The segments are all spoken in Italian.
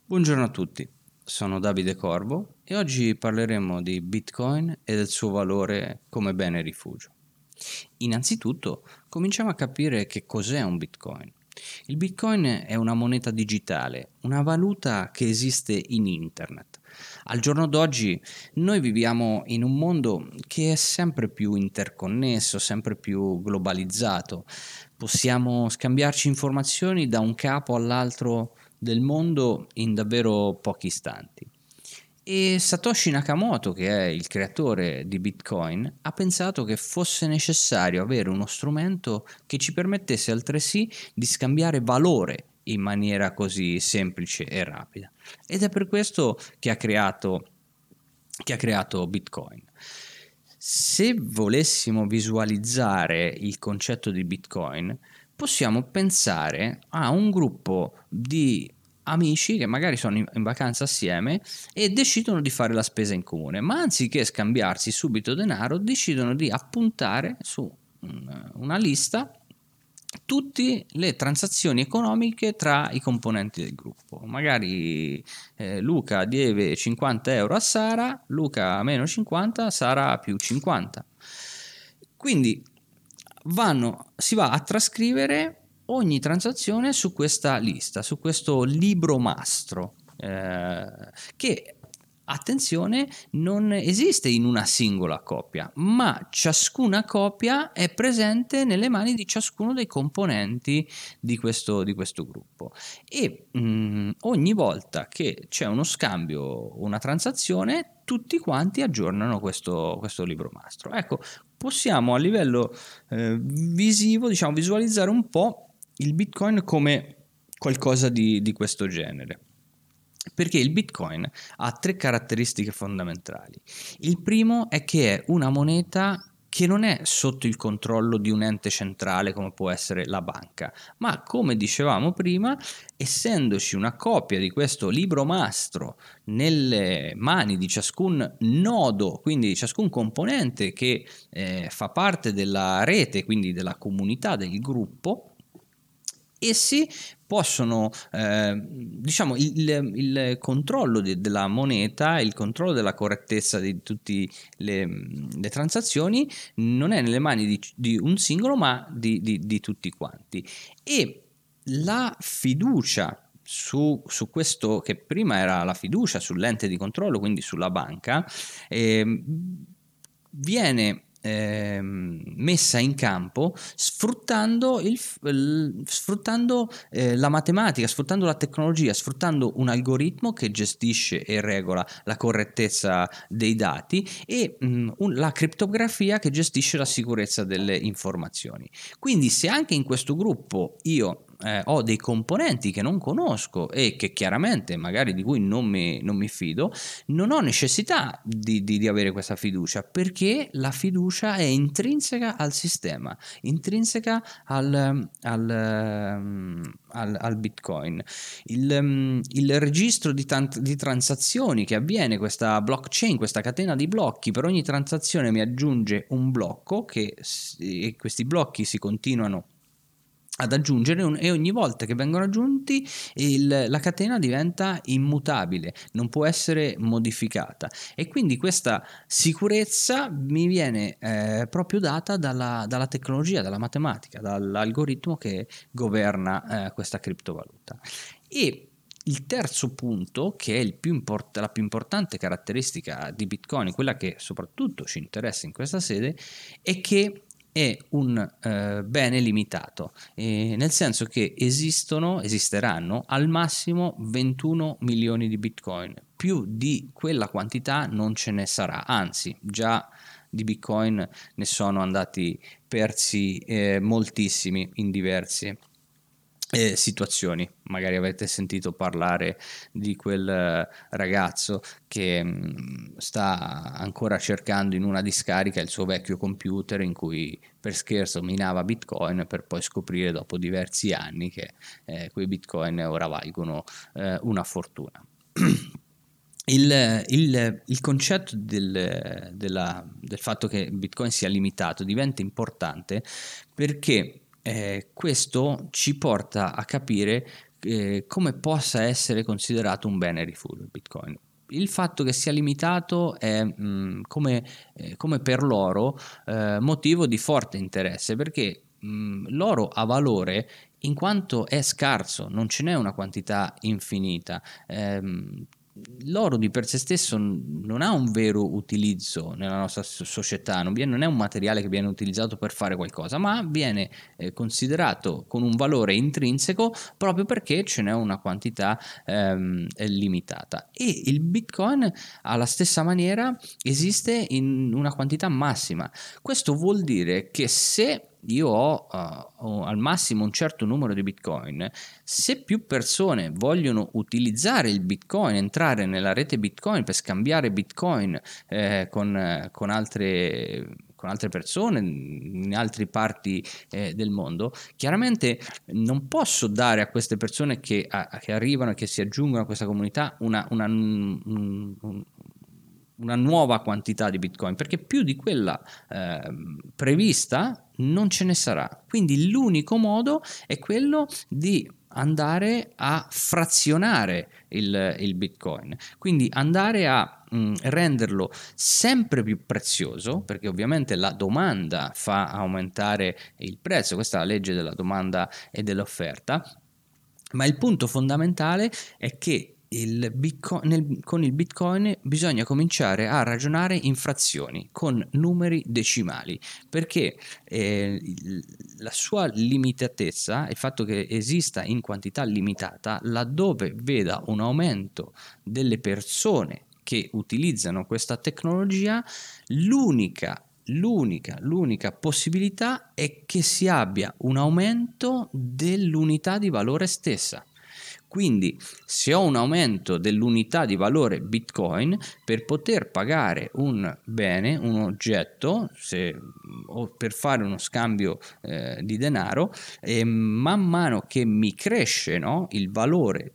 Buongiorno a tutti, sono Davide Corvo e oggi parleremo di Bitcoin e del suo valore come bene rifugio. Innanzitutto, cominciamo a capire che cos'è un Bitcoin. Il Bitcoin è una moneta digitale, una valuta che esiste in Internet. Al giorno d'oggi noi viviamo in un mondo che è sempre più interconnesso, sempre più globalizzato. Possiamo scambiarci informazioni da un capo all'altro del mondo in davvero pochi istanti. E Satoshi Nakamoto, che è il creatore di Bitcoin, ha pensato che fosse necessario avere uno strumento che ci permettesse altresì di scambiare valore in maniera così semplice e rapida. Ed è per questo che ha creato Bitcoin. Se volessimo visualizzare il concetto di Bitcoin, possiamo pensare a un gruppo di amici che magari sono in vacanza assieme e decidono di fare la spesa in comune, ma anziché scambiarsi subito denaro, decidono di appuntare su una lista tutte le transazioni economiche tra i componenti del gruppo. Magari Luca deve 50 euro a Sara, Luca meno 50, Sara più 50. Quindi si va a trascrivere ogni transazione su questa lista, su questo libro mastro, che, attenzione, non esiste in una singola copia, ma ciascuna copia è presente nelle mani di ciascuno dei componenti di questo gruppo. E ogni volta che c'è uno scambio, una transazione, tutti quanti aggiornano questo libro mastro. Ecco, possiamo a livello visivo, diciamo, visualizzare un po' il Bitcoin come qualcosa di questo genere. Perché il Bitcoin ha tre caratteristiche fondamentali. Il primo è che è una moneta che non è sotto il controllo di un ente centrale come può essere la banca, ma come dicevamo prima, essendoci una copia di questo libro mastro nelle mani di ciascun nodo, quindi di ciascun componente che fa parte della rete, quindi della comunità del gruppo, essi possono, diciamo, il controllo della moneta, il controllo della correttezza di tutte le transazioni non è nelle mani di un singolo, ma di tutti quanti. E la fiducia su questo, che prima era la fiducia sull'ente di controllo, quindi sulla banca, viene messa in campo sfruttando la matematica, sfruttando la tecnologia, sfruttando un algoritmo che gestisce e regola la correttezza dei dati e la criptografia che gestisce la sicurezza delle informazioni. Quindi se anche in questo gruppo io ho dei componenti che non conosco e che chiaramente magari di cui non mi fido, non ho necessità di avere questa fiducia, perché la fiducia è intrinseca al sistema, intrinseca al Bitcoin. Il registro di transazioni che avviene, questa blockchain, questa catena di blocchi, per ogni transazione mi aggiunge un blocco e questi blocchi si continuano ad aggiungere e ogni volta che vengono aggiunti la catena diventa immutabile, non può essere modificata, e quindi questa sicurezza mi viene proprio data dalla tecnologia, dalla matematica, dall'algoritmo che governa questa criptovaluta. E il terzo punto, che è la più importante caratteristica di Bitcoin, quella che soprattutto ci interessa in questa sede, è che è un bene limitato, nel senso che esisteranno al massimo 21 milioni di Bitcoin. Più di quella quantità non ce ne sarà, anzi già di Bitcoin ne sono andati persi moltissimi in diverse situazioni. Magari avete sentito parlare di quel ragazzo che sta ancora cercando in una discarica il suo vecchio computer in cui per scherzo minava Bitcoin, per poi scoprire dopo diversi anni che quei Bitcoin ora valgono una fortuna. Il concetto del fatto che Bitcoin sia limitato diventa importante perché questo ci porta a capire come possa essere considerato un bene rifugio il Bitcoin. Il fatto che sia limitato è come per l'oro motivo di forte interesse, perché l'oro ha valore in quanto è scarso, non ce n'è una quantità infinita. L'oro di per sé stesso non ha un vero utilizzo nella nostra società, non è un materiale che viene utilizzato per fare qualcosa, ma viene considerato con un valore intrinseco proprio perché ce n'è una quantità limitata. E il Bitcoin alla stessa maniera esiste in una quantità massima. Questo vuol dire che se io ho al massimo un certo numero di Bitcoin, se più persone vogliono utilizzare il Bitcoin, entrare nella rete Bitcoin per scambiare Bitcoin con altre persone in altre parti del mondo, chiaramente non posso dare a queste persone che arrivano e che si aggiungono a questa comunità una nuova quantità di Bitcoin, perché più di quella prevista non ce ne sarà. Quindi l'unico modo è quello di andare a frazionare il Bitcoin, quindi andare a renderlo sempre più prezioso, perché ovviamente la domanda fa aumentare il prezzo, questa è la legge della domanda e dell'offerta, ma il punto fondamentale è che con il Bitcoin bisogna cominciare a ragionare in frazioni, con numeri decimali, perché la sua limitatezza, il fatto che esista in quantità limitata, laddove veda un aumento delle persone che utilizzano questa tecnologia, l'unica possibilità è che si abbia un aumento dell'unità di valore stessa. Quindi se ho un aumento dell'unità di valore Bitcoin, per poter pagare un bene, un oggetto, o per fare uno scambio di denaro, man mano che mi cresce, no, il valore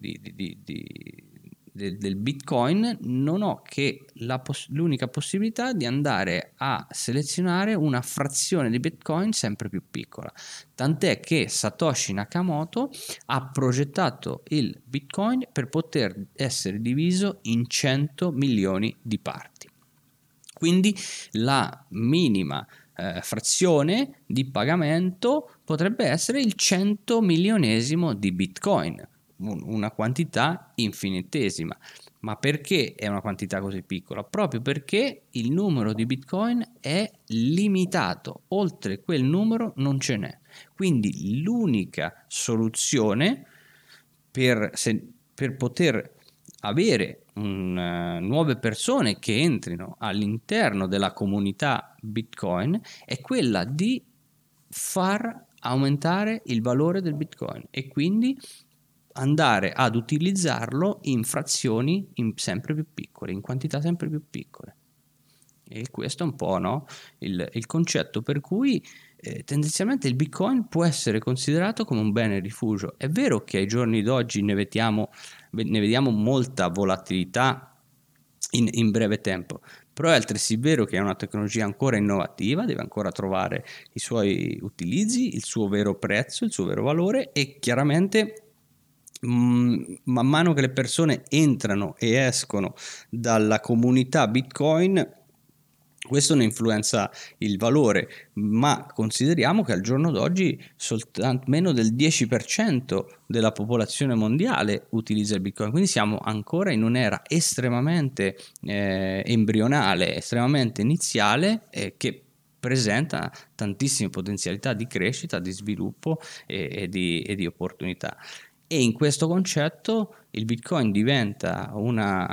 del Bitcoin, non ho che l'unica possibilità di andare a selezionare una frazione di Bitcoin sempre più piccola. Tant'è che Satoshi Nakamoto ha progettato il Bitcoin per poter essere diviso in 100 milioni di parti. Quindi la minima frazione di pagamento potrebbe essere il 100 milionesimo di Bitcoin, una quantità infinitesima. Ma perché è una quantità così piccola? Proprio perché il numero di Bitcoin è limitato, oltre quel numero non ce n'è. Quindi l'unica soluzione per poter avere nuove persone che entrino all'interno della comunità Bitcoin è quella di far aumentare il valore del Bitcoin e quindi andare ad utilizzarlo in frazioni sempre più piccole, in quantità sempre più piccole. E questo è un po', no, il concetto per cui tendenzialmente il Bitcoin può essere considerato come un bene rifugio. È vero che ai giorni d'oggi ne vediamo molta volatilità in breve tempo, però è altresì vero che è una tecnologia ancora innovativa, deve ancora trovare i suoi utilizzi, il suo vero prezzo, il suo vero valore, e chiaramente man mano che le persone entrano e escono dalla comunità Bitcoin, questo ne influenza il valore, ma consideriamo che al giorno d'oggi soltanto meno del 10% della popolazione mondiale utilizza il Bitcoin, quindi siamo ancora in un'era estremamente embrionale, estremamente iniziale, che presenta tantissime potenzialità di crescita, di sviluppo e di opportunità. E in questo concetto il Bitcoin diventa una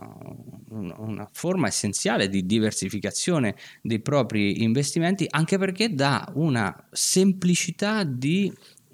forma essenziale di diversificazione dei propri investimenti, anche perché dà una semplicità di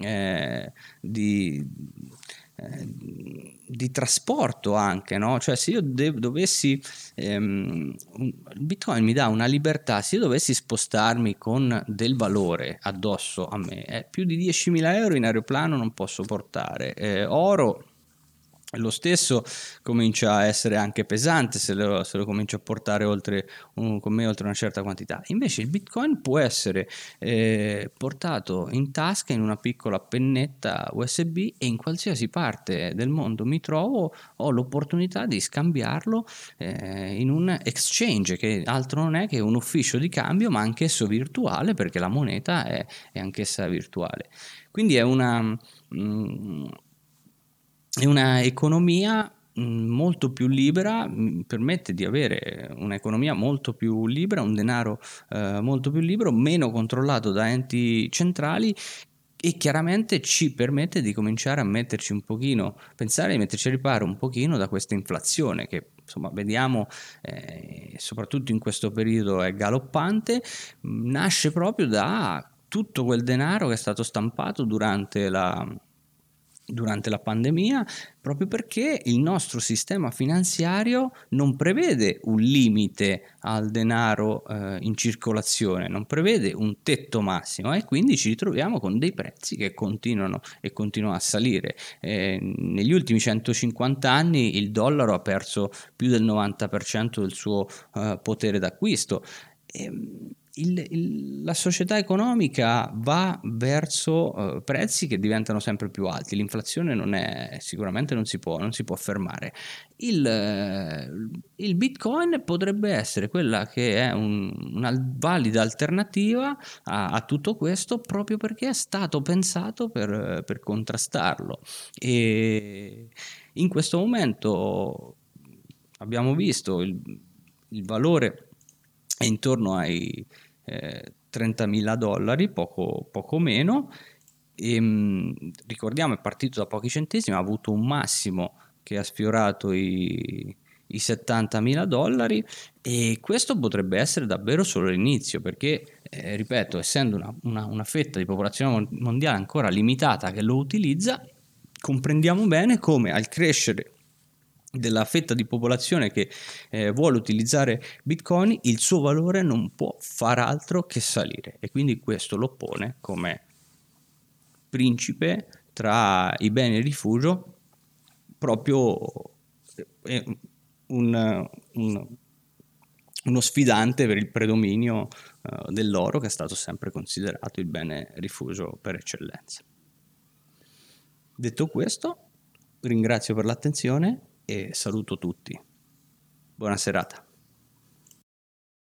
trasporto anche, no? Cioè se io dovessi il Bitcoin mi dà una libertà, se io dovessi spostarmi con del valore addosso a me, più di 10.000 euro in aeroplano non posso portare, oro Lo stesso comincia a essere anche pesante se lo cominci a portare con me oltre una certa quantità. Invece il Bitcoin può essere portato in tasca in una piccola pennetta USB e in qualsiasi parte del mondo mi trovo, ho l'opportunità di scambiarlo in un exchange, che altro non è che un ufficio di cambio, ma anch'esso virtuale, perché la moneta è anch'essa virtuale. Quindi è una economia molto più libera, permette di avere un'economia molto più libera, un denaro molto più libero, meno controllato da enti centrali, e chiaramente ci permette di cominciare a metterci un pochino, pensare di metterci a riparo un pochino da questa inflazione che insomma vediamo soprattutto in questo periodo è galoppante. Nasce proprio da tutto quel denaro che è stato stampato durante la pandemia, proprio perché il nostro sistema finanziario non prevede un limite al denaro in circolazione, non prevede un tetto massimo, e quindi ci ritroviamo con dei prezzi che continuano a salire. Negli ultimi 150 anni il dollaro ha perso più del 90% del suo potere d'acquisto. La società economica va verso prezzi che diventano sempre più alti. L'inflazione sicuramente non si può fermare. Il Bitcoin potrebbe essere quella che è una valida alternativa a tutto questo, proprio perché è stato pensato per contrastarlo. E in questo momento abbiamo visto il valore è intorno ai $30.000, poco meno. Ricordiamo, è partito da pochi centesimi, ha avuto un massimo che ha sfiorato i $70.000, e questo potrebbe essere davvero solo l'inizio, perché ripeto, essendo una fetta di popolazione mondiale ancora limitata che lo utilizza, comprendiamo bene come al crescere della fetta di popolazione che vuole utilizzare Bitcoin, il suo valore non può far altro che salire, e quindi questo lo pone come principe tra i beni e rifugio, proprio un, un, uno sfidante per il predominio dell'oro, che è stato sempre considerato il bene rifugio per eccellenza. Detto questo, ringrazio per l'attenzione e saluto tutti. Buona serata.